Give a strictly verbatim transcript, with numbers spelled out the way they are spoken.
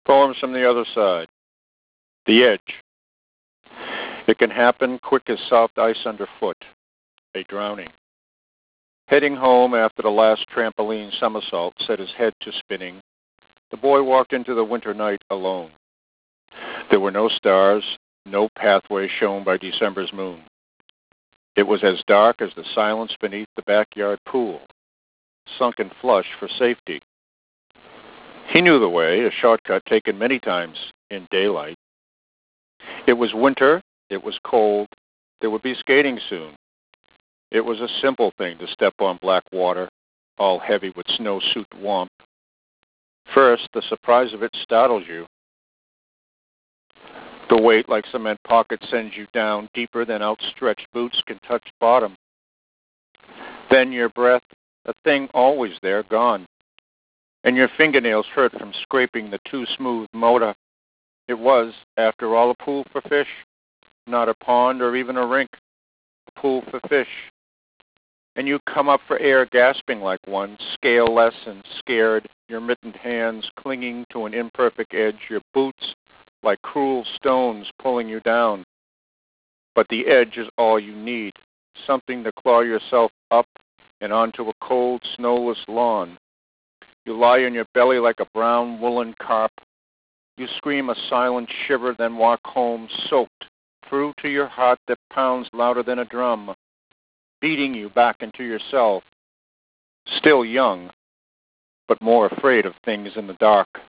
Poems from the other side. The edge. It can happen quick as soft ice underfoot. A drowning. Heading home after the last trampoline somersault set his head to spinning, the boy walked into the winter night alone. There were no stars, no pathway shown by December's moon. It was as dark as the silence beneath the backyard pool, sunken flush for safety. He knew the way, a shortcut taken many times in daylight. It was winter, it was cold, there would be skating soon. It was a simple thing to step on black water, all heavy with snowsuit warmth. First, the surprise of it startles you. The weight like cement pocket sends you down deeper than outstretched boots can touch bottom. Then your breath, a thing always there, gone. And your fingernails hurt from scraping the too smooth motor. It was, after all, a pool for fish, not a pond or even a rink. A pool for fish. And you come up for air gasping like one, scaleless and scared, your mittened hands clinging to an imperfect edge, your boots like cruel stones pulling you down. But the edge is all you need, something to claw yourself up and onto a cold, snowless lawn. You lie on your belly like a brown woolen carp. You scream a silent shiver, then walk home soaked through to your heart that pounds louder than a drum, beating you back into yourself, still young, but more afraid of things in the dark.